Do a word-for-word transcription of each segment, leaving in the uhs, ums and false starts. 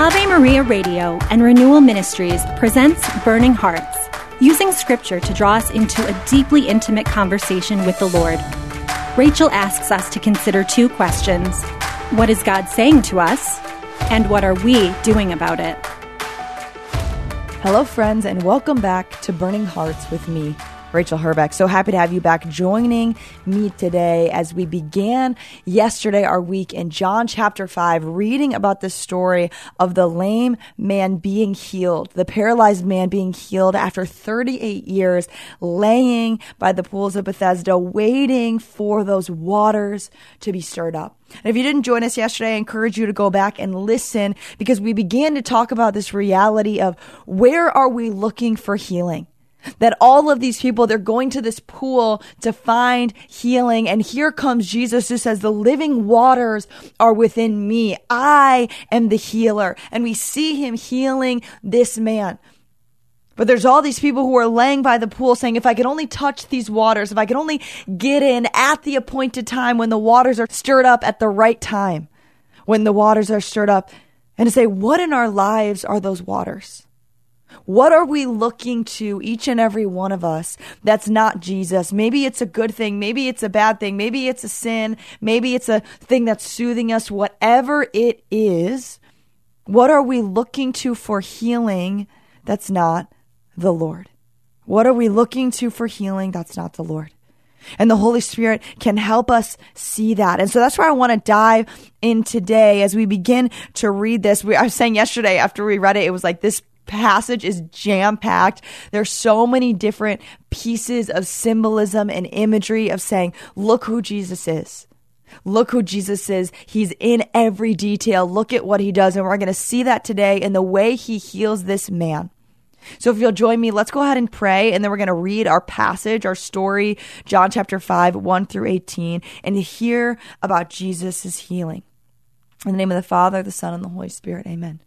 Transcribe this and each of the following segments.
Ave Maria Radio and Renewal Ministries presents Burning Hearts, using scripture to draw us into a deeply intimate conversation with the Lord. Rachel asks us to consider two questions. What is God saying to us? And what are we doing about it? Hello, friends, and welcome back to Burning Hearts with me, Rachel Herbeck. So happy to have you back joining me today as we began yesterday our week in John chapter five, reading about the story of the lame man being healed, the paralyzed man being healed after thirty-eight years, laying by the pools of Bethesda, waiting for those waters to be stirred up. And if you didn't join us yesterday, I encourage you to go back and listen, because we began to talk about this reality of where are we looking for healing? That all of these people, they're going to this pool to find healing. And here comes Jesus who says, the living waters are within me. I am the healer. And we see him healing this man. But there's all these people who are laying by the pool saying, if I could only touch these waters, if I could only get in at the appointed time when the waters are stirred up at the right time, when the waters are stirred up, and to say, what in our lives are those waters? What are we looking to, each and every one of us, that's not Jesus? Maybe it's a good thing. Maybe it's a bad thing. Maybe it's a sin. Maybe it's a thing that's soothing us. Whatever it is, what are we looking to for healing that's not the Lord? What are we looking to for healing that's not the Lord? And the Holy Spirit can help us see that. And so that's where I want to dive in today as we begin to read this. We, I was saying yesterday after we read it, it was like this passage is jam-packed. There's so many different pieces of symbolism and imagery of saying, look who Jesus is. Look who Jesus is. He's in every detail. Look at what he does. And we're going to see that today in the way he heals this man. So if you'll join me, let's go ahead and pray. And then we're going to read our passage, our story, John chapter five, one through eighteen, and to hear about Jesus' healing. In the name of the Father, the Son, and the Holy Spirit. Amen.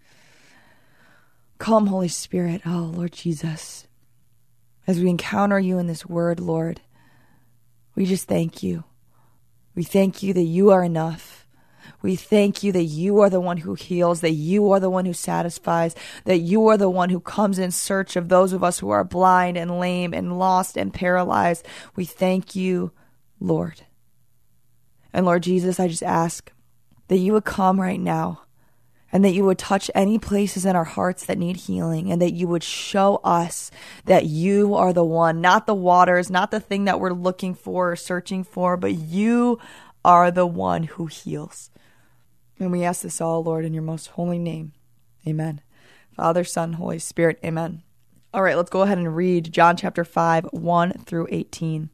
Come, Holy Spirit, oh, Lord Jesus, as we encounter you in this word, Lord, we just thank you. We thank you that you are enough. We thank you that you are the one who heals, that you are the one who satisfies, that you are the one who comes in search of those of us who are blind and lame and lost and paralyzed. We thank you, Lord. And Lord Jesus, I just ask that you would come right now, and that you would touch any places in our hearts that need healing, and that you would show us that you are the one, not the waters, not the thing that we're looking for or searching for, but you are the one who heals. And we ask this all, Lord, in your most holy name. Amen. Father, Son, Holy Spirit. Amen. All right, let's go ahead and read John chapter five, one through eighteen.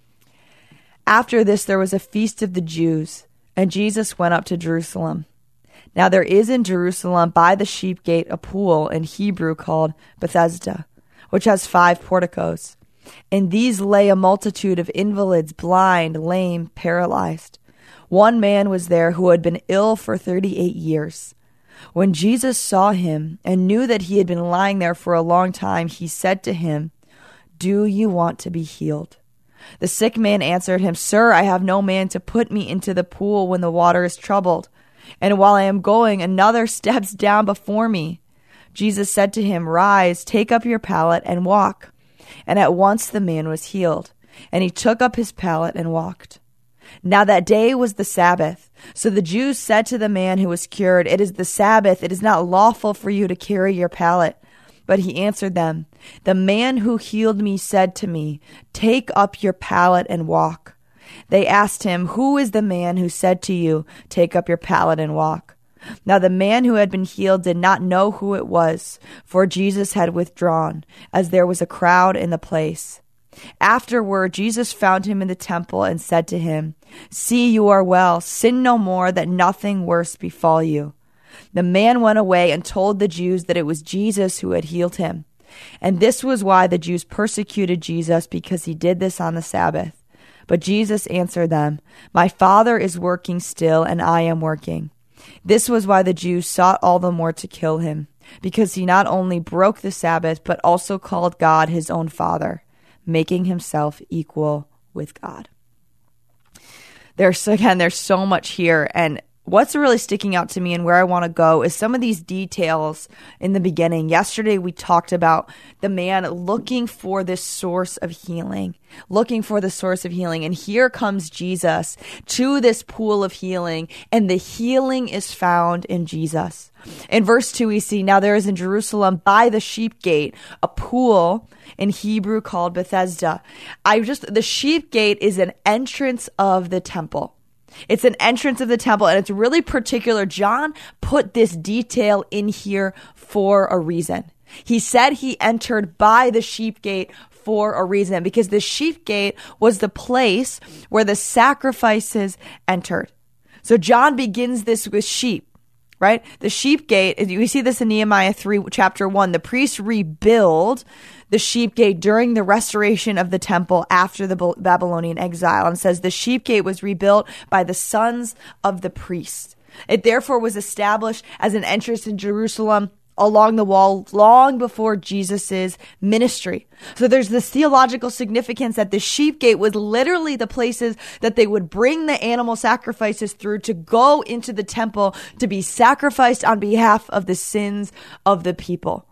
After this, there was a feast of the Jews, and Jesus went up to Jerusalem. Now there is in Jerusalem by the sheep gate a pool in Hebrew called Bethesda, which has five porticos. In these lay a multitude of invalids, blind, lame, paralyzed. One man was there who had been ill for thirty-eight years. When Jesus saw him and knew that he had been lying there for a long time, he said to him, "Do you want to be healed?" The sick man answered him, "Sir, I have no man to put me into the pool when the water is troubled. And while I am going, another steps down before me." Jesus said to him, "Rise, take up your pallet and walk." And at once the man was healed, and he took up his pallet and walked. Now that day was the Sabbath. So the Jews said to the man who was cured, "It is the Sabbath. It is not lawful for you to carry your pallet." But he answered them, "The man who healed me said to me, 'Take up your pallet and walk.'" They asked him, "Who is the man who said to you, 'Take up your pallet and walk'?" Now the man who had been healed did not know who it was, for Jesus had withdrawn, as there was a crowd in the place. Afterward, Jesus found him in the temple and said to him, "See, you are well. Sin no more, that nothing worse befall you." The man went away and told the Jews that it was Jesus who had healed him. And this was why the Jews persecuted Jesus, because he did this on the Sabbath. But Jesus answered them, "My Father is working still, and I am working." This was why the Jews sought all the more to kill him, because he not only broke the Sabbath, but also called God his own Father, making himself equal with God. There's, again, there's so much here, and what's really sticking out to me and where I want to go is some of these details in the beginning. Yesterday, we talked about the man looking for this source of healing, looking for the source of healing. And here comes Jesus to this pool of healing, and the healing is found in Jesus. In verse two, we see, now there is in Jerusalem by the sheep gate a pool in Hebrew called Bethesda. I just, the sheep gate is an entrance of the temple. It's an entrance of the temple, and it's really particular. John put this detail in here for a reason. He said he entered by the sheep gate for a reason, because the sheep gate was the place where the sacrifices entered. So John begins this with sheep, right? The sheep gate, we see this in Nehemiah three, chapter one. The priests rebuild the sheep gate during the restoration of the temple after the Babylonian exile, and says the sheep gate was rebuilt by the sons of the priests. It therefore was established as an entrance in Jerusalem along the wall long before Jesus's ministry. So there's this theological significance that the sheep gate was literally the places that they would bring the animal sacrifices through to go into the temple to be sacrificed on behalf of the sins of the people.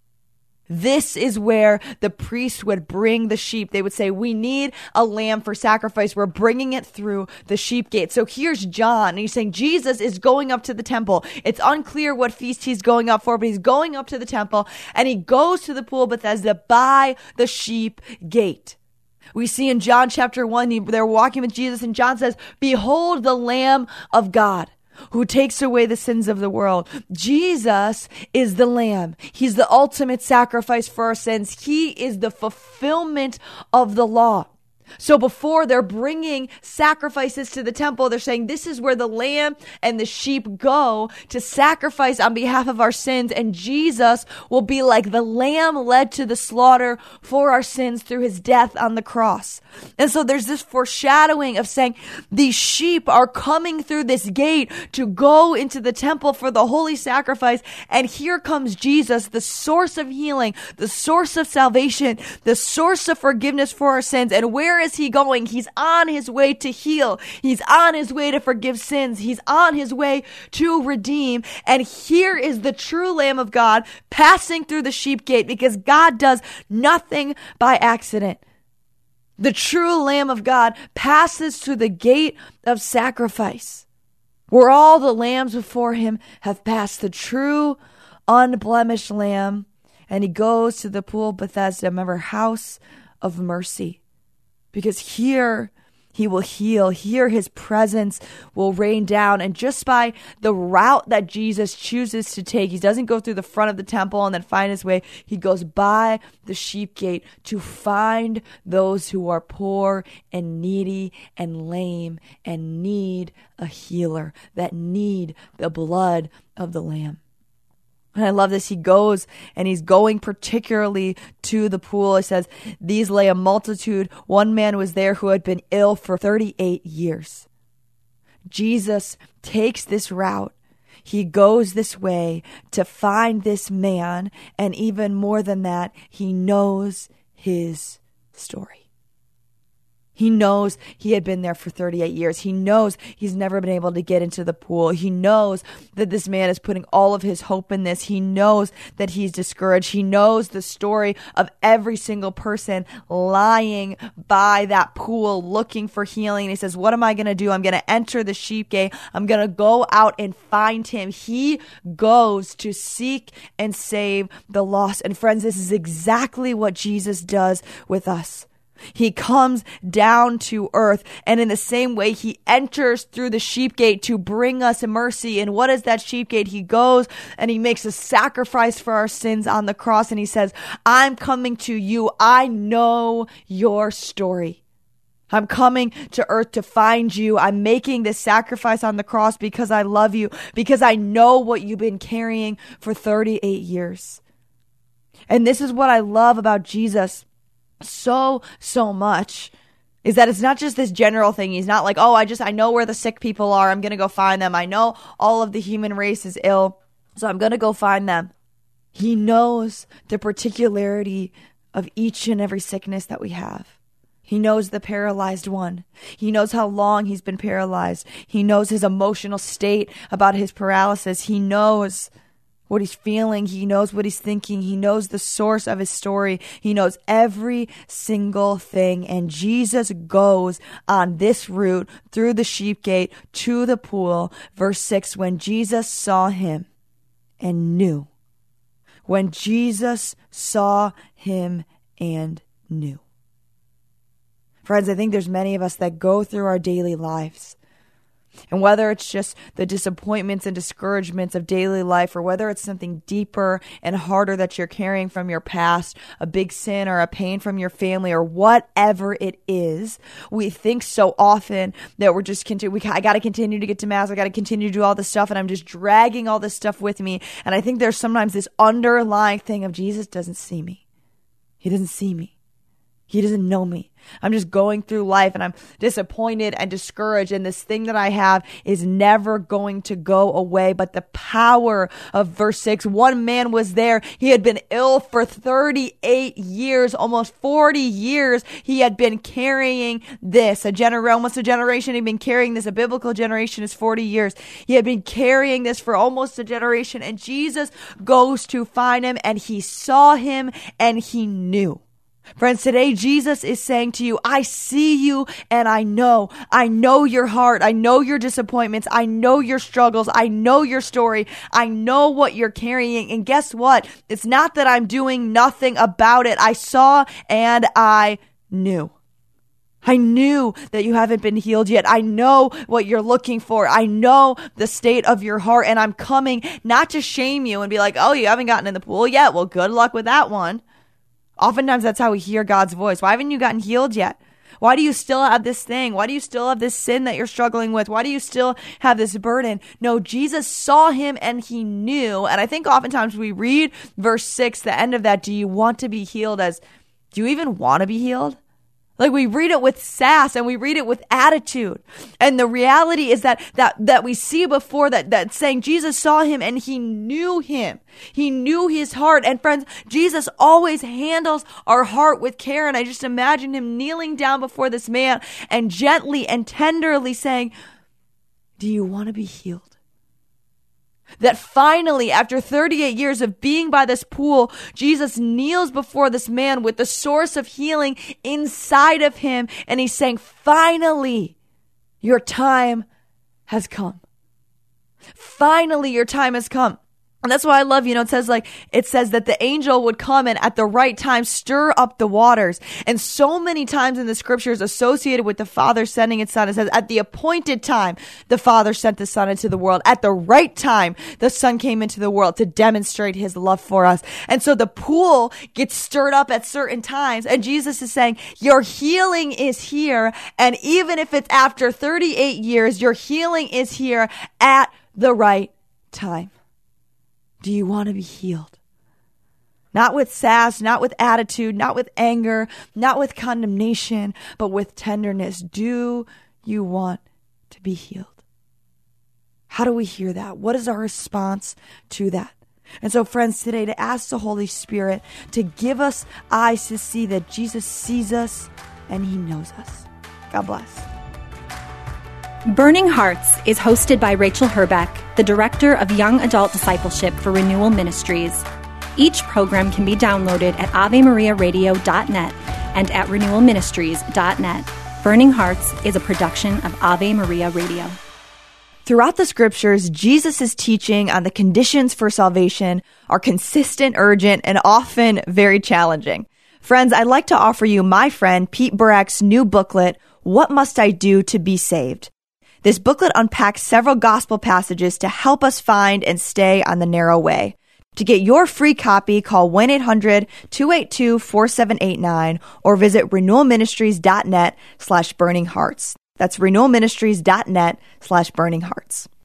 This is where the priests would bring the sheep. They would say, we need a lamb for sacrifice. We're bringing it through the sheep gate. So here's John, and he's saying Jesus is going up to the temple. It's unclear what feast he's going up for, but he's going up to the temple, and he goes to the pool of Bethesda by the sheep gate. We see in John chapter one, they're walking with Jesus, and John says, behold the Lamb of God, who takes away the sins of the world. Jesus is the Lamb. He's the ultimate sacrifice for our sins. He is the fulfillment of the law. So before they're bringing sacrifices to the temple, they're saying this is where the lamb and the sheep go to sacrifice on behalf of our sins. And Jesus will be like the lamb led to the slaughter for our sins through his death on the cross. And so there's this foreshadowing of saying these sheep are coming through this gate to go into the temple for the holy sacrifice. And here comes Jesus, the source of healing, the source of salvation, the source of forgiveness for our sins. And where Where is he going? He's on his way to heal. He's on his way to forgive sins. He's on his way to redeem. And here is the true Lamb of God passing through the sheep gate, because God does nothing by accident. The true Lamb of God passes through the gate of sacrifice, where all the lambs before him have passed. The true unblemished Lamb. And he goes to the pool of Bethesda, remember, house of mercy. Because here he will heal. Here his presence will rain down. And just by the route that Jesus chooses to take, he doesn't go through the front of the temple and then find his way. He goes by the sheep gate to find those who are poor and needy and lame and need a healer, that need the blood of the Lamb. And I love this. He goes and he's going particularly to the pool. It says, these lay a multitude. One man was there who had been ill for thirty-eight years. Jesus takes this route. He goes this way to find this man. And even more than that, he knows his story. He knows he had been there for thirty-eight years. He knows he's never been able to get into the pool. He knows that this man is putting all of his hope in this. He knows that he's discouraged. He knows the story of every single person lying by that pool looking for healing. And he says, what am I going to do? I'm going to enter the sheep gate. I'm going to go out and find him. He goes to seek and save the lost. And friends, this is exactly what Jesus does with us. He comes down to earth, and in the same way, he enters through the sheep gate to bring us mercy. And what is that sheep gate? He goes and he makes a sacrifice for our sins on the cross, and he says, I'm coming to you. I know your story. I'm coming to earth to find you. I'm making this sacrifice on the cross because I love you, because I know what you've been carrying for thirty-eight years. And this is what I love about Jesus so, so much, is that it's not just this general thing. He's not like, oh, I just, I know where the sick people are. I'm going to go find them. I know all of the human race is ill, so I'm going to go find them. He knows the particularity of each and every sickness that we have. He knows the paralyzed one. He knows how long he's been paralyzed. He knows his emotional state about his paralysis. He knows what he's feeling. He knows what he's thinking. He knows the source of his story. He knows every single thing. And Jesus goes on this route through the sheep gate to the pool. Verse six, when Jesus saw him and knew. When Jesus saw him and knew. Friends, I think there's many of us that go through our daily lives. And whether it's just the disappointments and discouragements of daily life, or whether it's something deeper and harder that you're carrying from your past, a big sin or a pain from your family, or whatever it is, we think so often that we're just continue. We I got to continue to get to mass. I got to continue to do all this stuff, and I'm just dragging all this stuff with me. And I think there's sometimes this underlying thing of Jesus doesn't see me. He doesn't see me. He doesn't know me. I'm just going through life and I'm disappointed and discouraged. And this thing that I have is never going to go away. But the power of verse six, one man was there. He had been ill for thirty-eight years, almost forty years. He had been carrying this, a gener- almost a generation. He'd been carrying this. A biblical generation is forty years. He had been carrying this for almost a generation. And Jesus goes to find him, and he saw him and he knew. Friends, today Jesus is saying to you, I see you and I know. I know your heart. I know your disappointments. I know your struggles. I know your story. I know what you're carrying. And guess what? It's not that I'm doing nothing about it. I saw and I knew. I knew that you haven't been healed yet. I know what you're looking for. I know the state of your heart, and I'm coming not to shame you and be like, oh, you haven't gotten in the pool yet. Well, good luck with that one. Oftentimes that's how we hear God's voice. Why haven't you gotten healed yet? Why do you still have this thing? Why do you still have this sin that you're struggling with? Why do you still have this burden? No, Jesus saw him and he knew. And I think oftentimes we read verse six, the end of that, do you want to be healed, as, do you even want to be healed? Like, we read it with sass and we read it with attitude. And the reality is that that that we see before that that saying Jesus saw him and he knew him. He knew his heart. And friends, Jesus always handles our heart with care. And I just imagine him kneeling down before this man and gently and tenderly saying, do you want to be healed? That finally, after thirty-eight years of being by this pool, Jesus kneels before this man with the source of healing inside of him. And he's saying, finally, your time has come. Finally, your time has come. And that's why I love, you know, it says like, it says that the angel would come and at the right time stir up the waters. And so many times in the scriptures associated with the Father sending his Son, it says at the appointed time, the Father sent the Son into the world. At the right time, the Son came into the world to demonstrate his love for us. And so the pool gets stirred up at certain times. And Jesus is saying, your healing is here. And even if it's after thirty-eight years, your healing is here at the right time. Do you want to be healed? Not with sass, not with attitude, not with anger, not with condemnation, but with tenderness. Do you want to be healed? How do we hear that? What is our response to that? And so, friends, today to ask the Holy Spirit to give us eyes to see that Jesus sees us and he knows us. God bless. Burning Hearts is hosted by Rachel Herbeck, the Director of Young Adult Discipleship for Renewal Ministries. Each program can be downloaded at ave maria radio dot net and at renewal ministries dot net. Burning Hearts is a production of Ave Maria Radio. Throughout the scriptures, Jesus' teaching on the conditions for salvation are consistent, urgent, and often very challenging. Friends, I'd like to offer you my friend Pete Burak's new booklet, What Must I Do to Be Saved? This booklet unpacks several gospel passages to help us find and stay on the narrow way. To get your free copy, call one eight hundred two eight two four seven eight nine or visit renewal ministries dot net slash burning hearts. That's renewal ministries dot net slash burning hearts.